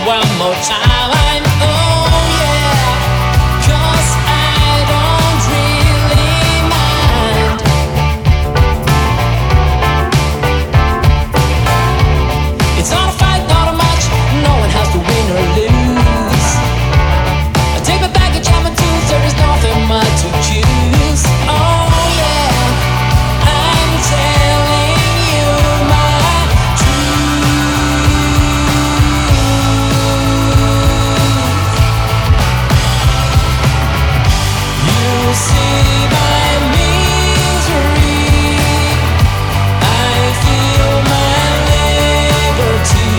one more time. Oh yeah, 'cause I don't really mind. It's not a fight, not a match. No one has to win or lose. I take my baggage and my tools. There is nothing much to choose. Oh yeah, I'm telling you my truth. You see my misery. I feel my liberty.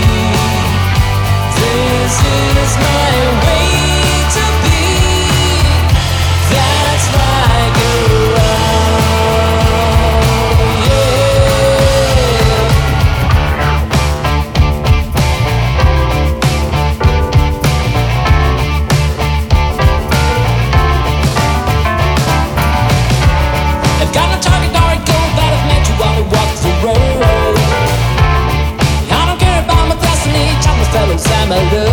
This is my way to be. That's my girl. Yeah. I've got no target nor a goal that I've met you while we walk the road. I don't care about my destiny, tell my fellows I'm alone.